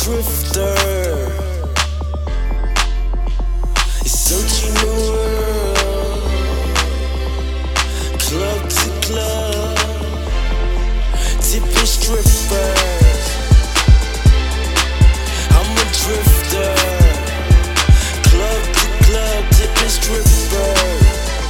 drifter, searching the world, club to club, tipping strippers. I'm a drifter, club to club, tipping strippers.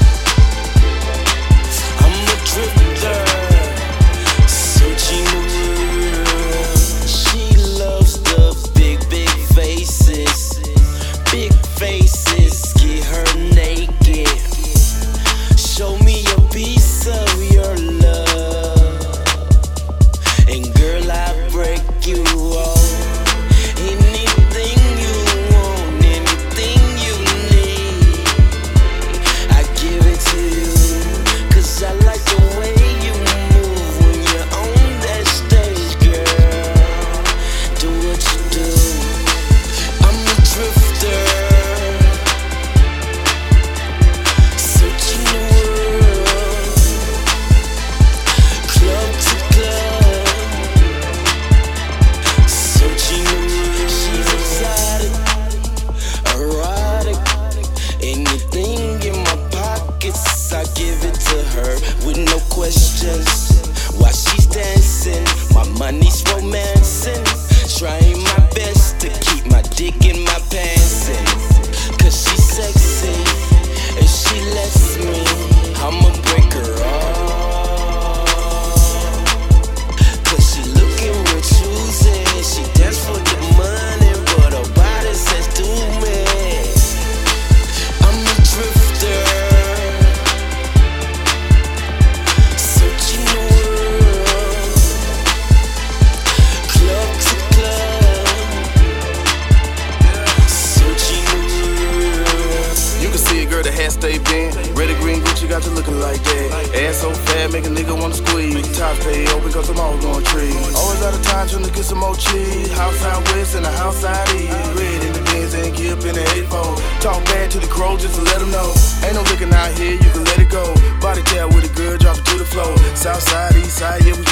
I'm a drifter, searching the world. She loves the big faces, big faces, get her naked. Show me a piece of your love, and girl, I break you off. Anything you want, anything you need, I give it to you, 'cause I like the way you move when you're on that stage, girl. Do what you do. I'm a drifter, searching the world, club to club, searching the world. She's exotic, erotic, anything in my pockets, I give it to her with no questions. While she's dancing, my money's romancing, trying my best to keep my dick in my pants in, 'cause she's sexy, and she lets me, I'ma break her off, 'cause she looking real choosy. She dance for the money, but her body says do me. I'm a drifter, searching the world, club to club, searching the world. You can see a girl that hat stay bent. Red or green Gucci got you looking like that. Ass so fat, make a nigga wanna squeeze. Top stay open cause I'm always going trees. Always out of time trying to get some more cheese. House out west and the house out east. Red in the Benz and get up in the 8-4. Talk bad to the crow just to let them know. Ain't no looking out here, you can let it go. Body tap with a girl, drop it to the floor. South side, east side, yeah, we